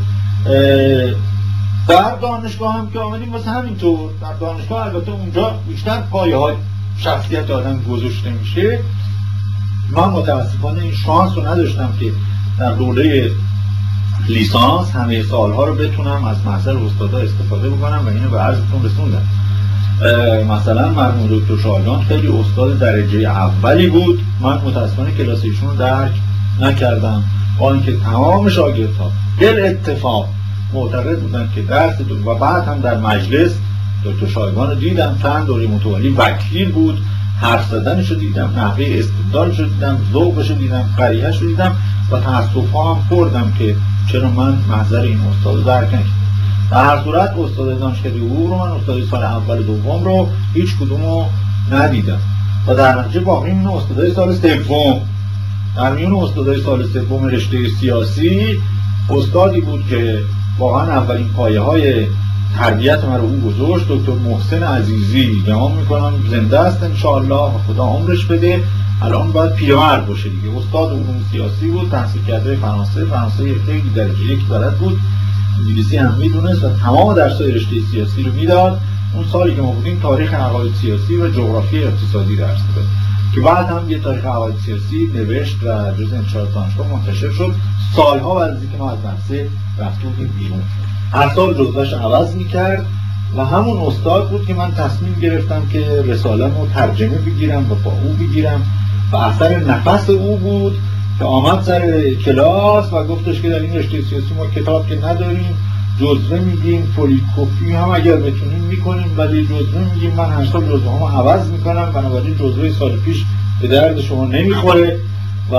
در دانشگاه هم که آمدیم واسه همینطور، در دانشگاه البته اونجا بیشتر پایه های شخصیت آدم گذاشته میشه. من متاسفانه این شانس رو نداشتم که در دوره لیسانس همه سالها رو بتونم از محضر استادا استفاده بکنم و اینو به عرضتون رسوندم. مثلا مرحوم دکتر شایان خیلی استاد درجه اولی بود، من متاسفانه کلاس ایشون رو درک نکردم، با اینکه تمام شاگردها بل اتفاق معتقد بودن که درس دو و بعد هم در مجلس دکتر شایگان رو دیدم، چند دوره متوالی وکیل بود، حرف زدنش رو دیدم، نحوه استدلالش رو دیدم، ذوقش رو دیدم، قریحه‌اش رو دیدم و تأسف‌ها هم خوردم که چرا من محضر این استاد رو درک نکردم. در هر صورت استاد دانشکده حقوق رو من استاد سال اول دوم رو هیچ کدوم رو ندیدم و در نتیجه باقی میمونه استادای سال سوم. در میون استادای سال سوم رشته سیاسی استادی بود که واقعا اولین پایه های تربیت من رو اون گذاشت، دکتر محسن عزیزی، گمان میکنم زنده است انشاءالله و خدا عمرش بده، الان باید پیرمرد باشه دیگه. استاد علوم سیاسی بود، تحصیل کرده فرانسه، فرانسه خیلی درجه یک بلد بود، انگلیسی هم میدونست و تمام درس‌های رشته سیاسی رو میداد. اون سالی که ما بودیم تاریخ عقاید سیاسی و جغرافی اقتصادی درس داد که بعد هم یه تاریخ عقاید سیاسی نوشت و جزء انتشارات دانشگاه منتشر شد. سالها بعد از اینکه ما از مدرسه رفته بودیم بیرون هر سال جزوه‌اش عوض میکرد و همون استاد بود که من تصمیم گرفتم که رساله‌مو ترجمه بگیرم و با او بگیرم و اثر نفس او بود که آمد سر کلاس و گفتش که در این رشته سیاسی ما کتاب که نداریم، جزوه میگیم، فولیکوپی هم اگر بتونیم میکنیم، ولی جزوه میگیم. من هر سال جزوه همو عوض میکنم، بنابراین جزوه سال پیش به درد شما نمیخوره. و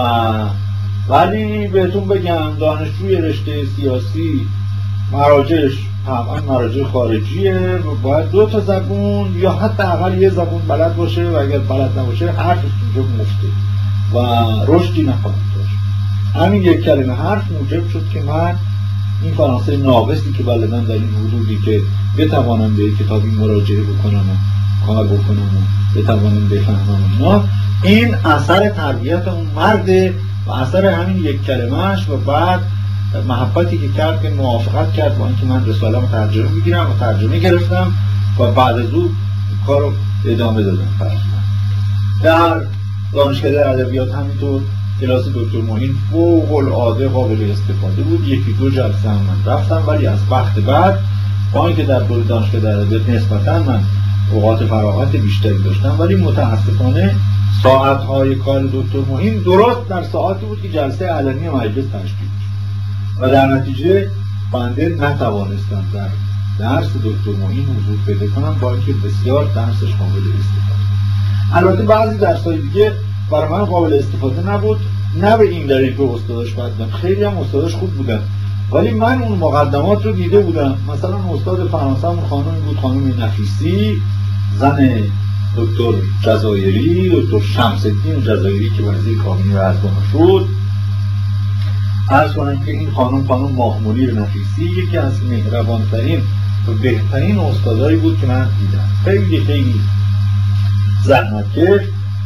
ولی بهتون بگم دانشجوی رشته سیاسی مراجعش طبعا مراجع خارجیه و باید دو تا زبون یا حتی اقل یه زبون بلد باشه و اگر بلد نباشه حرفش اینجا مفته و رشدی نخواهد داشت. همین یک کلمه حرف موجب شد که من این فرانسه ناقصی که بلدم در این حدودی که بتوانم به کتابی مراجعه بکنم و کار بکنم و بتوانم بفهمم اینا، این اثر تربیت اون مرده و اثر همین یک کلمهش و بعد محبتی که کرد که موافقت کرد با اینکه من رساله‌مو ترجمه بگیرم و ترجمه گرفتم و بعد از اون کارو ادامه دادم. در دانشکده ادبیات همینطور کلاس دکتر معین فوق العاده قابل استفاده بود. یکی دو جلسه هم من رفتم، ولی از وقت بعد با اینکه در دوره دانشکده ادبیات نسبتا من اوقات فراغت بیشتری داشتم، ولی متاسفانه ساعت‌های کار دکتر معین درست در ساعتی بود که جلسه علنی مجلس تشکیل و در نتیجه بنده نتوانستم در درس دکتر معین حضور پیدا کنم با اینکه بسیار درسش قابل استفاده. البته بعضی درس‌های دیگه برای من قابل استفاده نبود، نه به این دلیل که استادش بد بودن، خیلی هم استادش خوب بودن، ولی من اون مقدمات رو دیده بودم. مثلا استاد فرانسه همون خانمی بود، خانم نفیسی، زن دکتر جزایری، دکتر شمس‌الدین جزایری که وزیر کابینه رزمگاه شد. عرض کنم که این خانم خانم ماهمونیر نفیسی یکی از مهربانترین و بهترین استادایی بود که من دیدم. خیلی خیلی زحمتکش،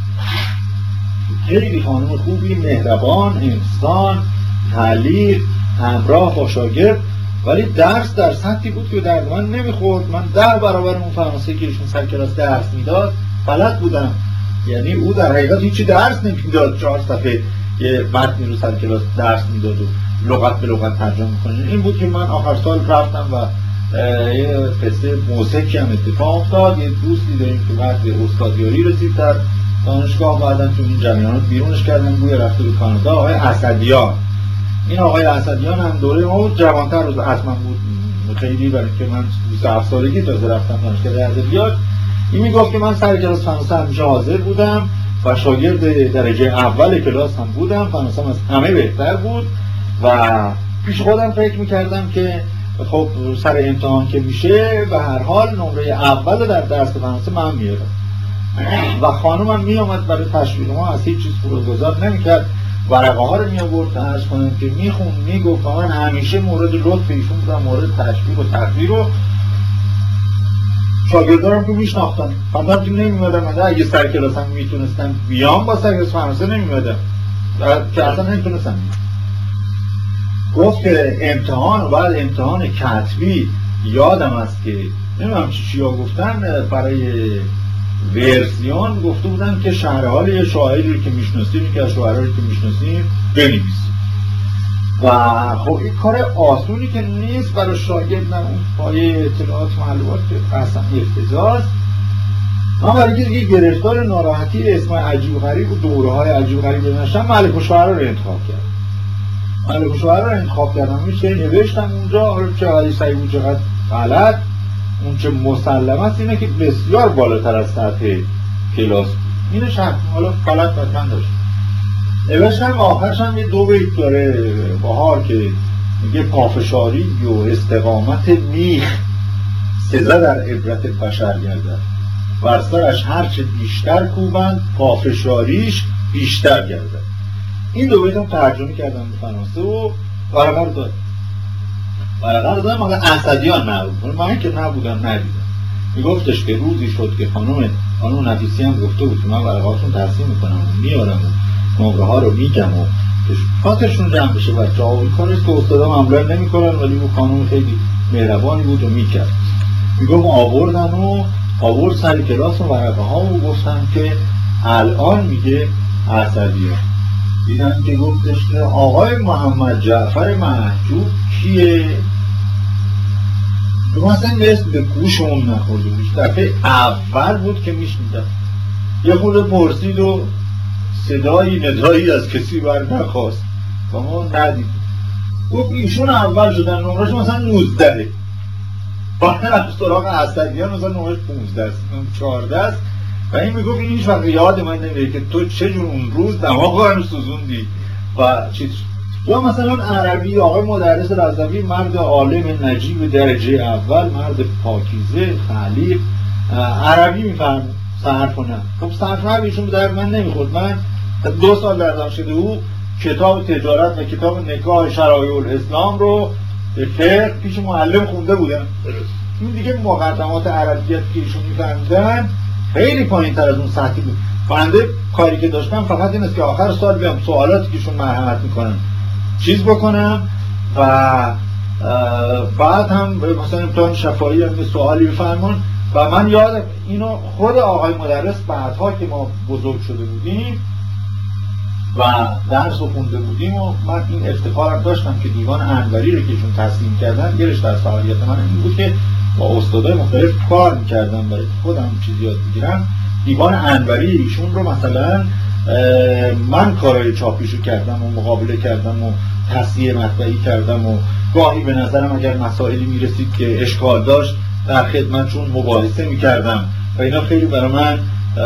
خیلی خانم خوبی، مهربان، انسان، تعلیق، همراه با شاگرد، ولی درس در سطحی بود که درد من نمیخورد. من ده برابر اون فرانسه که ایشون سر کلاس درس میداد بلد بودم. یعنی او در حقیقت هیچی درس نمیداد، چهار صفحه یه متنی رو سر کلاس درس میداد و لغت به لغت ترجمه میکنه. این بود که من آخر سال رفتم و یه قصه موسیقی هم اتفاق افتاد. یه دوستی داریم که بعد به استادیاری رسید در دانشگاه، بعداً تو این جریانات بیرونش کردن، گویا رفته به کانادا. آقای اسدیان، این آقای اسدیان هم دوره ما بود، جوانتر رو از من بود خیلی، برای که من بیست و هفت سالگی تازه رفتم دانشگاه ادبیات. این میگفت که من سر کلاس فرانسه همیشه حاضر بودم و شاگرد درجه اول کلاس هم بودم، فرانسه از همه بهتر بود و پیش خودم فکر میکردم که خب سر امتحان که میشه به هر حال نمره اول در درس فرانسه من میارم و خانومم میامد برای تشویق ما، از هیچ چیز فروگذار نمیکرد، ورقه ها رو میآورد تا عرض کنم که میخون میگفت و من همیشه مورد لطف ایشون بودم، مورد تشویق و تقدیر و شاگردانم که میشناختن. فقط که نمیمدم، من اگه سر کلاسم میتونستم بیام با سر کلاس فرانسه نمیمدم که اصلا نمیتونستم. گفت که امتحان و بعد امتحان کتبی یادم است که نمیدونم چی چی ها گفتن برای ورسیون، گفته بودن که شرحال یه شاعری رو که میشناسیم که از شاعرایی که میشناسیم بنویسیم و خب این کار آسونی که نیست برای شاگرد، نه اون پایه اطلاعات معلومات که اصلا افتضاحست. من برای که دیگه گرفتار ناراحتی اسم عجیب و غریب و دوره های عجیب و غریب نشم، ملک الشعرا رو انتخاب کردم. ملک الشعرا رو انتخاب کردم، میشه نوشتم اونجا، حالا چقدر صحیح بود چقدر غلط اون چه مسلم است اینه که بسیار بالاتر از سطح کلاس. اینش هم حالا غلط بطن داشت. نوشت هم آخرش هم یه دو بیت داره بهار که میگه پافشاری و استقامت میخ سزه در عبرت بشر گردد، بر سرش هرچه بیشتر کوبند پافشاریش بیشتر گردد. این دو بیت هم ترجمه کردم به فرانسه و ورقه داد ورقه دادم مگه اسدیان نبود، من که نبودم ندیدم. میگفتش که روزی شد که خانم خانم نفیسی هم گفته بود که من ورقه‌هاشون ترسیم میکنم و میارم و نمره ها رو میگم و خاطرشون جمع بشه بچه ها. این کارش که استادا معمولا نمیکنن، ولی اون خانم خیلی مهربانی بود و میکرد. میگم آوردن و آورد سر کلاس و ورقه ها و گفتن که الان میگه اسدیان. دیدن که گفتش که آقای محمد جعفر محجوب کیه؟ تو مثلا اسم به گوشمون نخورده بود. دفعه اول بود که میشنیدم. یه خورده پرسید و صدایی ندایی از کسی بر نخواست و ما ندیدیم. گفت ایشون اول شدن، نمرش مثلا نوزده، بعد از سراغ اسدیان مثلا نمرش پونزده است چهارده است. و این میگفت این هیچ وقت یاد من نمیره که تو چجور اون روز دماغ رو سوزوندی و چیز. یا مثلا عربی آقای مدرس رضوی مرد عالم نجیب درجه اول، مرد پاکیزه خلیق، عربی میفهم صرف و نه. خب صرف نه ایشون به درد من نمیخورد. من دو سال در دانشکده او کتاب تجارت و کتاب نکاح شرایع الاسلام رو به فقه پیش معلم خونده بودم. این دیگه مقدمات عربیت که ایشون میفهمیدن خیلی پایین تر از اون سطحی بود. بنده کاری که داشتم فقط این است که آخر سال بیام سوالاتی که ایشون مرحمت میکنن چیز بکنم و بعد هم مثلا امتحان شفاهی هم سوالی بفرمون. و من یادم اینو خود آقای مدرس بعدها که ما بزرگ شده بودیم و درس رو خونده بودیم و من این افتخارم داشتم که دیوان انوری رو که ایشون تصمیم کردن گرش در فعالیت من این بود که با استادای مختلف کار میکردم برای خودم چیزی یاد بگیرم. دیوان انوری ایشون رو مثلا من کارهای چاپیشو کردم و مقابله کردم و تصحیح مطبعی کردم و گاهی به نظرم اگر مسائلی میرسید که اشکال داشت در خدمتشون مباحثه میکردم و اینا خیلی برای من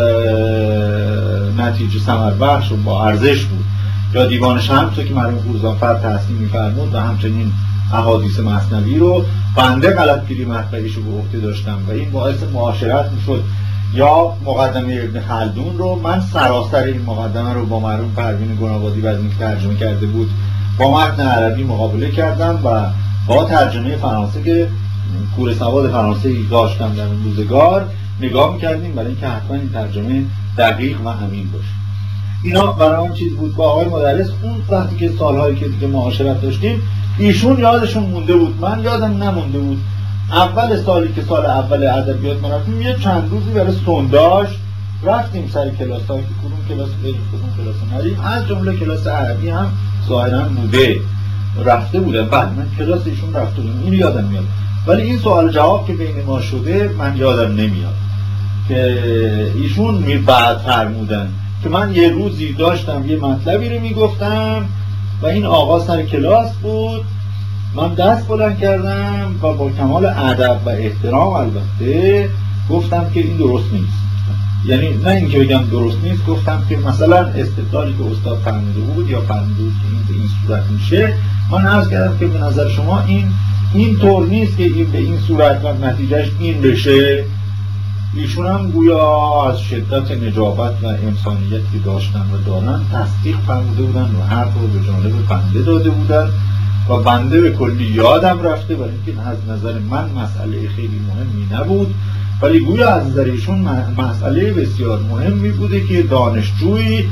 نتیجه ثمر بخش و با ارزش بود. یا دیوان شمس که مرحوم پورزانفر تحسین میفرمود و همچنین احادیث مثنوی رو بنده غلطگیری مطبعیشو به عهده داشتم و این باعث معاشرت میشد. یا مقدمه ابن خلدون رو من سراسر این مقدمه رو با مرحوم پروین گنابادی بعد اینکه ترجمه کرده بود با متن عربی مقابله کردم و با ترجمه فرانسه که کور سواد فرانسه داشتم در اون روزگار نگاه میکردیم برای اینکه حتما این ترجمه دقیق و امین باشه. اینا برای اون چیز بود. با آقای مدرس اون وقتی که سالهایی که دیگه معاشرت داشتیم ایشون یادشون مونده بود، من یادم نمونده بود. اول سالی که سال اول ادبیات ما رفتیم یه چند روزی برای سونداژ رفتیم سر کلاس هایی که کدوم کلاس بریم کدوم کلاس نریم، از جمله کلاس عربی هم ظاهرا بوده رفته بودم. بعد من کلاس ایشون رفته بودم، این یادم میاد، ولی این سوال جواب که بین ما شده من یادم نمیاد که ایشون می بعد فرمودن که من یه روزی داشتم یه مطلبی رو میگفتم و این آقا سر کلاس بود، من دست بلند کردم و با کمال ادب و احترام البته گفتم که این درست نیست. یعنی نه اینکه بگم درست نیست، گفتم که مثلا استدلالی که استاد فرموده بود یا فرموده بود که این به این صورت میشه، من عرض کردم که به نظر شما این این طور نیست که این به این صورت و نتیجهش این بشه. ایشون هم گویا از شدت نجابت و انسانیتی که داشتن و دارن تصدیق فرموده بودن و حرف رو به جانب بنده داده بودن و بنده به کلی یادم رفته، برای اینکه از نظر من مسئله خیلی مهمی نبود، ولی گویا از نظر ایشون مسئله بسیار مهمی بوده که دانشجویی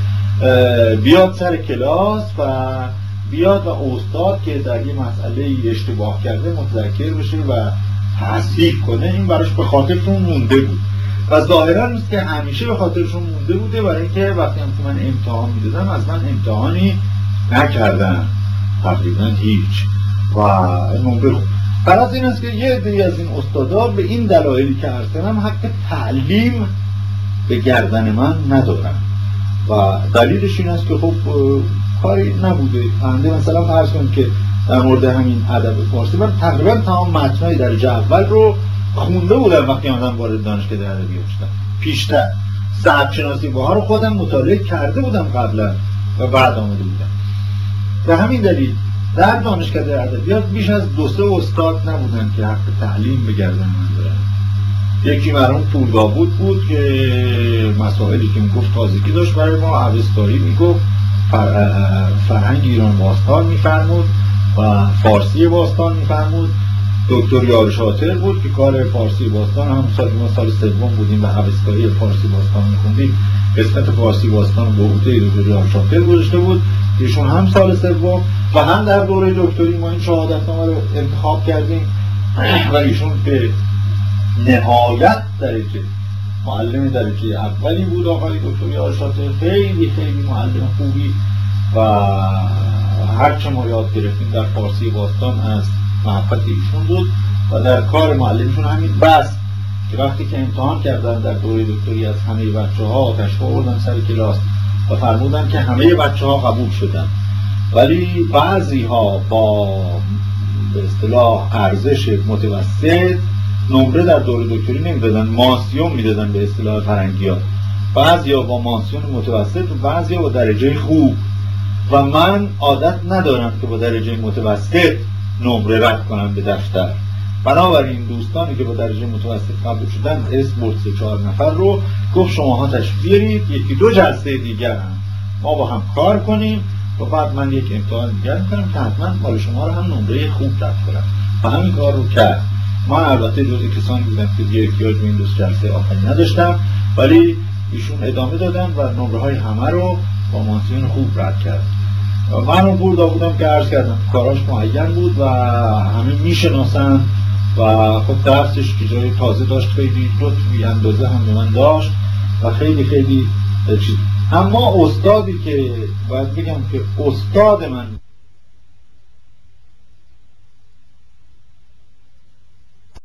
بیاد سر کلاس و بیاد و استاد که در یه مسئله اشتباه کرده متذکر بشه و تصحیح کنه. این براش به خاطرشون مونده بود و ظاهرا نیست که همیشه به خاطرشون مونده بوده، برای اینکه وقتی هم که من امتحان میدادم از من امتحانی نکردن تقریبا هیچ و نمره خود. فرض این است که یه عده‌ای از این استادا به این دلایلی که عرض کردم حق تعلیم به گردن من ندارن و دلیلش این است که خب کاری نبوده. بنده مثلا فرض کنید که در مورد همین ادب فارسی من تقریبا تمام متنای درجه اول رو خونده بودم وقتی آمدم وارد دانشگاه ادبیات شدم. پیشتر ضبط شناسی بها رو خودم مطالعه کرده بودم قبلا و بعد آمده بودم. به همین دلیل در دانشگاه ادبیات بیش از دو سه استاد نبودن که حق تعلیم به گردن من دارن. یکی مرحوم پور داوود بود که مسائلی که میگفت تازگی داشت برای ما، اوستایی میگفت، فر... فرهنگ ایران باستان میفرمود و فارسی باستان میفرمود. دکتر یار شاطر بود که کار فارسی باستان، هم سال ما سال سوم بودیم و اوستایی فارسی باستان میخوندیم، قسمت فارسی باستان به عهده دکتر یار شاطر گذاشته بود. ایشون هم سال سوم و هم در دوره دکتری ما این شهادتنامه رو انتخاب کردیم و ایشون به نهایت درجه معلم درجه اولی بود. آقای دکتر یار شاطر خیلی خیلی معلم خوبی و هرچه ما یاد گرفتیم در فارسی باستان از محبت ایشون بود و در کار معلمشون همین بس که وقتی که امتحان کردن در دوره دکتری از همه بچه ها تشریف آوردن سر کلاس و فرمودن که همه بچه ها قبول شدن، ولی بعضی ها با به اصطلاح ارزش متوسط نمره در دوره دکتری نمیدادن، مانسیون میدادن به اصطلاح فرنگی ها. بعضی ها با مانسیون متوسط و بعضی ها با درجه خوب و من عادت ندارم که با درجه متوسط نمره رد کنم به دفتر. بنابراین دوستانی که با درجه متوسط قبول شدن اسم برد سه چهار نفر رو، گفت شماها تشریف بیارید یکی دو جلسه دیگر هم ما با هم کار کنیم و بعد من یک امتحان دیگر میکنم که حتما مال شما رو هم نمره خوب رد کنم و همین کار رو کرد. من البته جزء کسانی بودم که دیگه احتیاج به این دو جلسه آخری نداشتم، ولی ایشون ادامه دادن و نمره های همه رو با مانسیون خوب رد کرد. من اون بوردا بودم که عرض کردم کاراش معین بود و همه میشناسن و خب درسش که جای تازه داشت، خیلی لطفی اندازه هم به من داشت و خیلی خیلی چیز. اما استادی که باید بگم که استاد من